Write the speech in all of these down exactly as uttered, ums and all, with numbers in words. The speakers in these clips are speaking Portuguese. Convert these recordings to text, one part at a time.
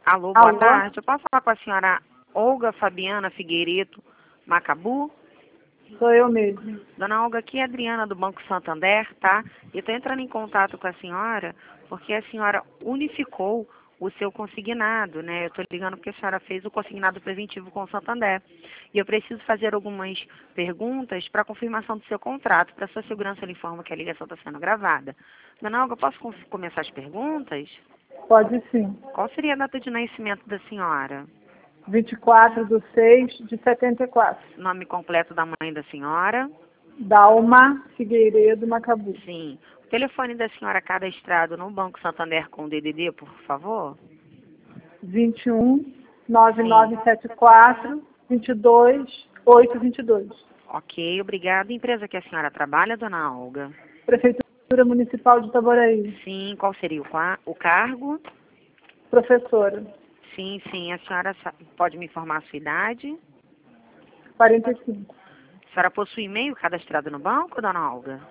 Alô, boa Alô? tarde. Eu posso falar com a senhora Olga Fabiana Figueiredo Macabu? Sou eu mesmo. Dona Olga, aqui é a Adriana do Banco Santander, tá? E estou entrando em contato com a senhora porque a senhora unificou o seu consignado, né? Eu estou ligando porque a senhora fez o consignado preventivo com o Santander. E eu preciso fazer algumas perguntas para confirmação do seu contrato. Para sua segurança, eu informo que a ligação está sendo gravada. Dona Olga, posso com- começar as perguntas? Pode sim. Qual seria a data de nascimento da senhora? vinte e quatro de seis de setenta e quatro. Nome completo da mãe da senhora? Dalma Figueiredo Macabu. Sim. O telefone da senhora cadastrado no Banco Santander com D D D, por favor? vinte e um, nove nove sete quatro, vinte e dois, oito vinte e dois. Ok, obrigada. Empresa que a senhora trabalha, dona Olga? Prefeitura Municipal de Itaboraí. Sim, qual seria o, qua- o cargo? Professora. Sim, sim. A senhora sa- pode me informar a sua idade? quarenta e cinco. A senhora possui e-mail cadastrado no banco, dona Olga?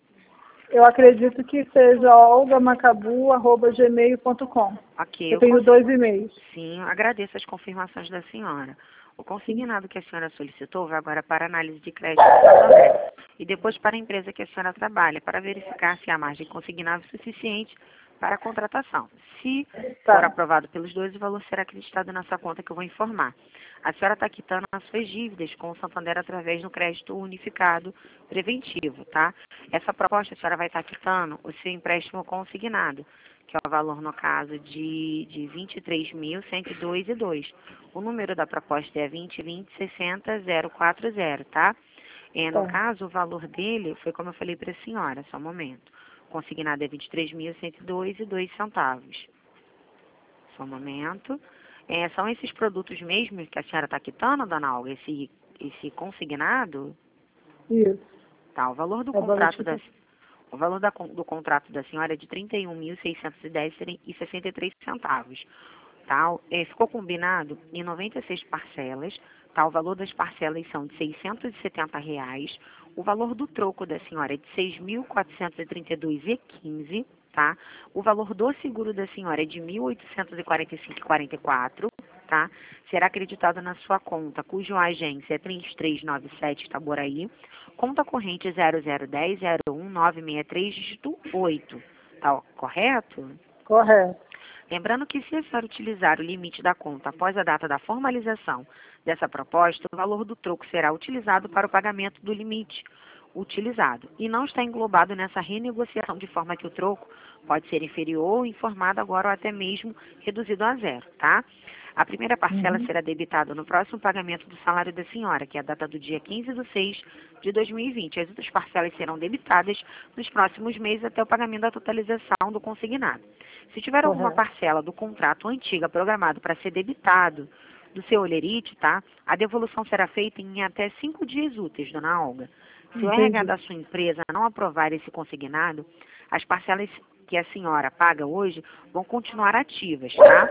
Eu acredito que seja olgamacabu arroba gmail ponto com. Ok, Eu eu tenho cons- dois e-mails. sim, eu agradeço as confirmações da senhora. O consignado que a senhora solicitou vai agora para análise de crédito do Santander e depois para a empresa que a senhora trabalha, para verificar se há margem consignável suficiente para a contratação. Se Tá. for aprovado pelos dois, o valor será acreditado na sua conta, que eu vou informar. A senhora está quitando as suas dívidas com o Santander através do crédito unificado preventivo, tá? Essa proposta, a senhora vai estar quitando o seu empréstimo consignado, que é o valor, no caso, de, de vinte e três mil cento e dois e dois. O número da proposta é vinte vinte sessenta zero quatro zero, tá? É, no Tá. caso, o valor dele foi como eu falei para a senhora, só um momento. Consignado é vinte e três mil cento e dois e dois centavos. Só um momento. É, são esses produtos mesmo que a senhora está quitando, dona Olga? Esse, esse consignado? Isso. Tá, o valor do É o valor contrato de da, o valor da con- do contrato da senhora é de trinta e um mil seiscentos e dez e sessenta e três centavos. Tá? É, ficou combinado em noventa e seis parcelas. Tá? O valor das parcelas são de seiscentos e setenta reais. O valor do troco da senhora é de seis mil quatrocentos e trinta e dois reais e quinze. Tá? O valor do seguro da senhora é de mil oitocentos e quarenta e cinco reais e quarenta e quatro. Tá? Será acreditado na sua conta, cuja agência é três três nove sete Itaboraí, conta corrente zero zero um zero zero um nove seis três, dígito oito. Tá correto? Correto. Lembrando que se a senhora utilizar o limite da conta após a data da formalização dessa proposta, o valor do troco será utilizado para o pagamento do limite utilizado e não está englobado nessa renegociação, de forma que o troco pode ser inferior ou informado agora ou até mesmo reduzido a zero, tá? A primeira parcela Uhum. será debitada no próximo pagamento do salário da senhora, que é a data do dia quinze de seis de dois mil e vinte. As outras parcelas serão debitadas nos próximos meses até o pagamento da totalização do consignado. Se tiver alguma Correto. parcela do contrato antiga programado para ser debitado do seu olerite, tá? A devolução será feita em até cinco dias úteis, dona Olga. Se o R H Entendi. da sua empresa não aprovar esse consignado, as parcelas que a senhora paga hoje vão continuar ativas, tá?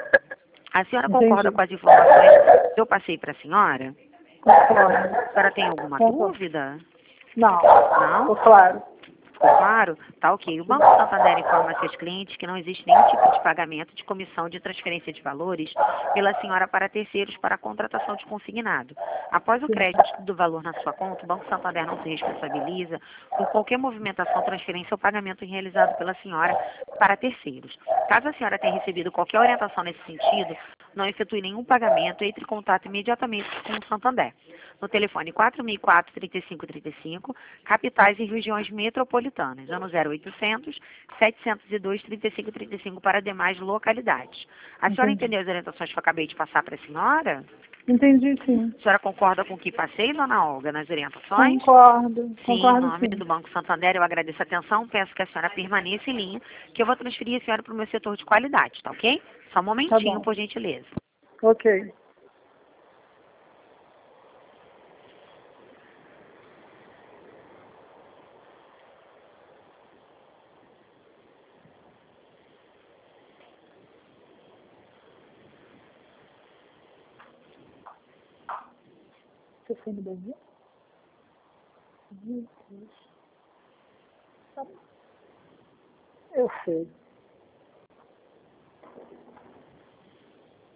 A senhora concorda Entendi. com as informações que eu passei para a senhora? Concordo. A senhora tem alguma Concordo. dúvida? Não. Não? Ficou claro. Ficou claro? Tá ok. O Banco Santander informa a seus clientes que não existe nenhum tipo de pagamento de comissão de transferência de valores pela senhora para terceiros para a contratação de consignado. Após o Sim. crédito do valor na sua conta, o Banco Santander não se responsabiliza por qualquer movimentação, transferência ou pagamento realizado pela senhora para terceiros. Caso a senhora tenha recebido qualquer orientação nesse sentido, não efetue nenhum pagamento, entre em contato imediatamente com o Santander. No telefone quatro mil e quatro, trinta e cinco trinta e cinco, capitais e regiões metropolitanas, ano zero oitocentos, setecentos e dois, trinta e cinco trinta e cinco para demais localidades. A senhora Entendi. entendeu as orientações que eu acabei de passar para a senhora? Entendi, sim. A senhora concorda com o que passei, dona Olga, nas orientações? Concordo. Sim, em Concordo, nome sim. do Banco Santander, eu agradeço a atenção, peço que a senhora permaneça em linha, que eu vou transferir a senhora para o meu setor de qualidade, tá ok? Só um Tá momentinho, bom. por gentileza. Ok. Você foi no banheiro? Meu Deus. Tá bom. Eu sei.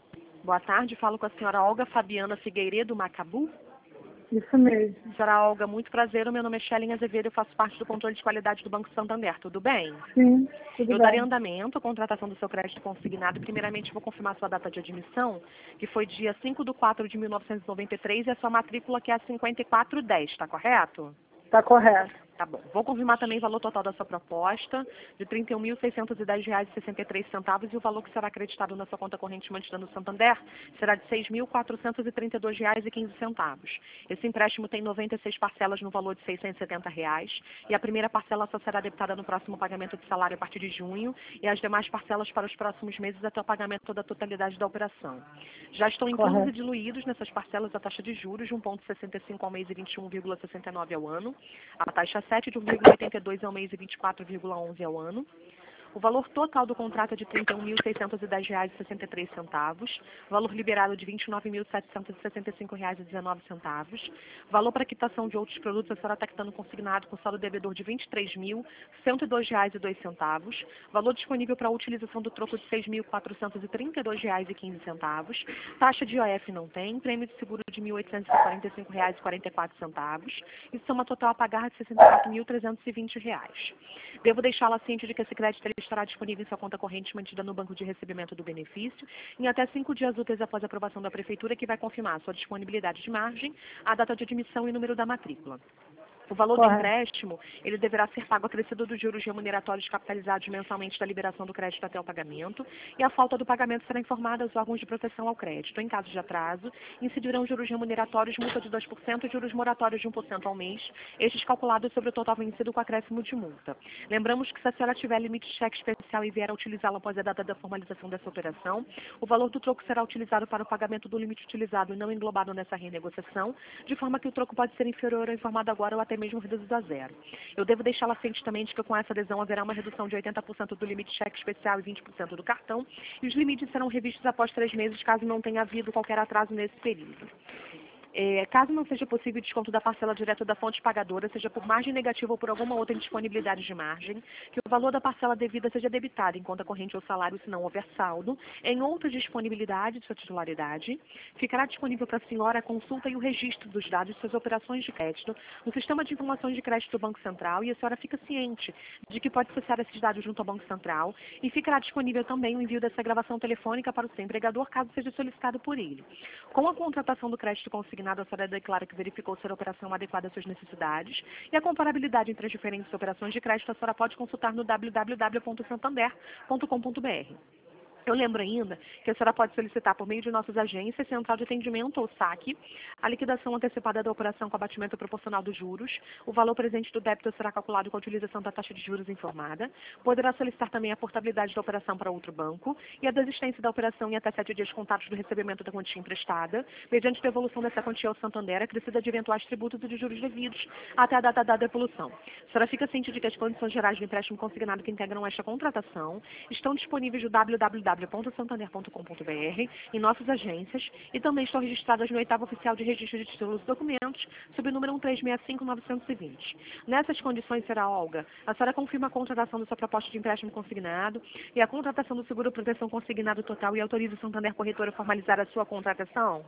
Boa tarde, falo com a senhora Olga Fabiana Figueiredo Macabu. Isso mesmo. Senhora Olga, muito prazer, o meu nome é Shelly Azevedo, eu faço parte do controle de qualidade do Banco Santander, tudo bem? Sim, tudo Eu bem. darei andamento à contratação do seu crédito consignado. Primeiramente, vou confirmar sua data de admissão, que foi dia cinco de quatro de mil novecentos e noventa e três, e a sua matrícula, que é a cinquenta e quatro dez, está correto? Está correto. Tá bom. Vou confirmar também o valor total da sua proposta, de trinta e um mil seiscentos e dez reais e sessenta e três centavos, e o valor que será acreditado na sua conta corrente mantida no Santander será de seis mil quatrocentos e trinta e dois reais e quinze centavos. Esse empréstimo tem noventa e seis parcelas no valor de seiscentos e setenta reais, e a primeira parcela só será debitada no próximo pagamento de salário a partir de junho, e as demais parcelas para os próximos meses até o pagamento da totalidade da operação. Já estão inclusos Correto. e diluídos nessas parcelas a taxa de juros de um vírgula sessenta e cinco ao mês e vinte e um vírgula sessenta e nove ao ano, a taxa sete de um vírgula oitenta e dois ao mês e vinte e quatro vírgula onze ao ano. O valor total do contrato é de trinta e um mil seiscentos e dez reais e sessenta e três centavos. Valor liberado de vinte e nove mil setecentos e sessenta e cinco reais e dezenove centavos. Valor para quitação de outros produtos, a senhora está quitando consignado com saldo devedor de vinte e três mil cento e dois reais e dois centavos. Valor disponível para a utilização do troco de seis mil quatrocentos e trinta e dois reais e quinze centavos. Taxa de I O F não tem. Prêmio de seguro de mil oitocentos e quarenta e cinco reais e quarenta e quatro centavos. E soma total a pagar de sessenta e quatro mil trezentos e vinte reais. Devo deixá-la ciente de que esse crédito ele estará disponível em sua conta corrente mantida no banco de recebimento do benefício em até cinco dias úteis após a aprovação da Prefeitura, que vai confirmar sua disponibilidade de margem, a data de admissão e número da matrícula. O valor Correto. do empréstimo, ele deverá ser pago acrescido dos juros remuneratórios capitalizados mensalmente da liberação do crédito até o pagamento, e a falta do pagamento será informada aos órgãos de proteção ao crédito. Em caso de atraso, incidirão juros remuneratórios, multa de dois por cento e juros moratórios de um por cento ao mês, estes calculados sobre o total vencido com acréscimo de multa. Lembramos que se a senhora tiver limite de cheque especial e vier a utilizá-lo após a data da formalização dessa operação, o valor do troco será utilizado para o pagamento do limite utilizado e não englobado nessa renegociação, de forma que o troco pode ser inferior ao informado agora ou até mesmo reduzido a zero. Eu devo deixá-la ciente também de que com essa adesão haverá uma redução de oitenta por cento do limite de cheque especial e vinte por cento do cartão, e os limites serão revistos após três meses, caso não tenha havido qualquer atraso nesse período. É, caso não seja possível o desconto da parcela direta da fonte pagadora, seja por margem negativa ou por alguma outra indisponibilidade de margem, que o valor da parcela devida seja debitado em conta corrente ou salário, se não houver saldo, em outra disponibilidade de sua titularidade, ficará disponível para a senhora a consulta e o registro dos dados de suas operações de crédito no Sistema de Informações de Crédito do Banco Central, e a senhora fica ciente de que pode acessar esses dados junto ao Banco Central, e ficará disponível também o envio dessa gravação telefônica para o seu empregador, caso seja solicitado por ele. Com a contratação do crédito consignado, a senhora declara que verificou ser a operação adequada às suas necessidades, e a comparabilidade entre as diferentes operações de crédito a senhora pode consultar no w w w ponto santander ponto com ponto b r. Eu lembro ainda que a senhora pode solicitar por meio de nossas agências, Central de Atendimento ou saque, a liquidação antecipada da operação com abatimento proporcional dos juros. O valor presente do débito será calculado com a utilização da taxa de juros informada. Poderá solicitar também a portabilidade da operação para outro banco e a desistência da operação em até sete dias contados do recebimento da quantia emprestada, mediante devolução dessa quantia ao Santander, acrescida de eventuais tributos e de juros devidos até a data da devolução. A senhora fica ciente de que as condições gerais do empréstimo consignado que integram esta contratação estão disponíveis no w w w ponto santander ponto com ponto b r, em nossas agências, e também estão registradas no oitavo oficial de registro de títulos e documentos, sob o número um três seis cinco nove dois zero. Nessas condições, será Olga, a senhora confirma a contratação da sua proposta de empréstimo consignado e a contratação do seguro proteção consignado total e autoriza o Santander Corretora a formalizar a sua contratação?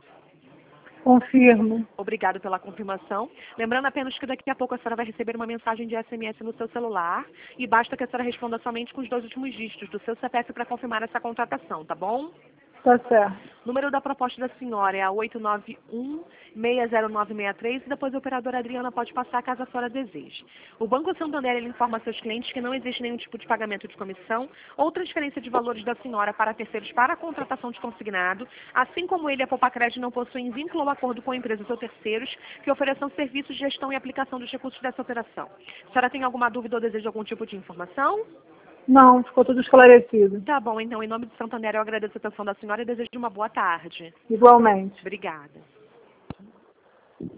Confirmo. Obrigado pela confirmação. Lembrando apenas que daqui a pouco a senhora vai receber uma mensagem de S M S no seu celular, e basta que a senhora responda somente com os dois últimos dígitos do seu C P F para confirmar essa contratação, tá bom? Tá certo. O número da proposta da senhora é a oito nove um, seis zero nove seis três, e depois a operadora Adriana pode passar caso a senhora deseje. O Banco Santander ele informa seus clientes que não existe nenhum tipo de pagamento de comissão ou transferência de valores da senhora para terceiros para a contratação de consignado, assim como ele e a Popacred não possuem vínculo ou acordo com empresas ou terceiros que ofereçam serviços de gestão e aplicação dos recursos dessa operação. A senhora tem alguma dúvida ou deseja algum tipo de informação? Não, ficou tudo esclarecido. Tá bom, então, em nome do Santander, eu agradeço a atenção da senhora e desejo uma boa tarde. Igualmente. Obrigada.